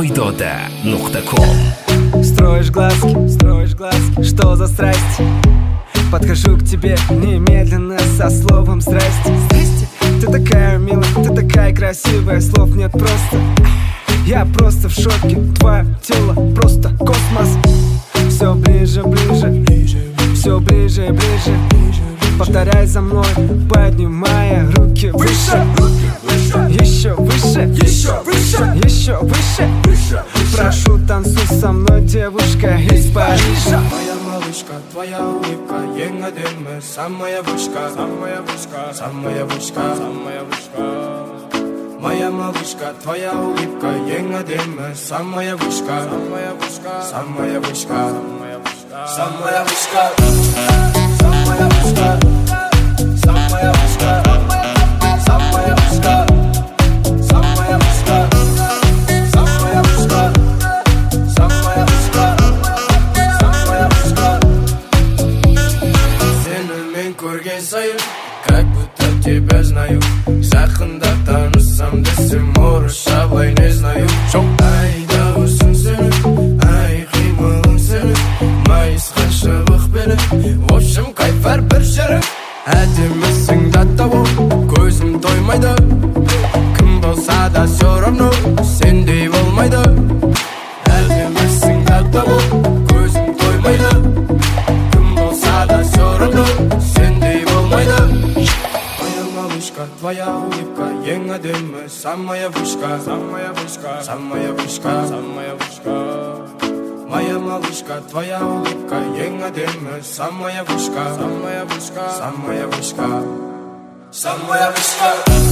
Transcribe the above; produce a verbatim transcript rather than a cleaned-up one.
Toydoda точка ком. Строишь глазки, строишь глазки, что за страсть? Подхожу к тебе немедленно со словом здрасте. Здрасте. Ты такая милая, ты такая красивая, слов нет просто. Я просто в шоке, твое тело просто космос. Все ближе, ближе, все ближе, ближе. Повторяй за мной, поднимая руки выше. Еще выше, еще выше, еще выше. Прошу, танцуй со мной, девушка из Парижа. Моя малышка, твоя улыбка, ең әдемі, самая вышка, самая вышка, самая вышка, самая вышка. Моя малышка, твоя улыбка, ең әдемі, самая вышка, самая вышка, самая вышка, самая вышка, самая вышка, самая вышка, самая вышка. Как будто тебя знаю, жақында танысам десем орысша былай не знаю. Ай дауысың сенің, ай қимылың сенің, майысқан шыбық бенің, в общем кайфар бір жерің. Әдемісің даттау, көзім тоймайды, кім болса да все равно сендей болмайды. Әдемісің даттау, көзім тоймайды, кім болса да все равно сендей болмайды. Моя малышка, твоя улыбка, ең әдемі, самая вышка, самая вышка, самая вышка, самая вышка. Моя малышка, твоя улыбка, ең әдемі, самая вышка, самая вышка, самая вышка, самая вышка.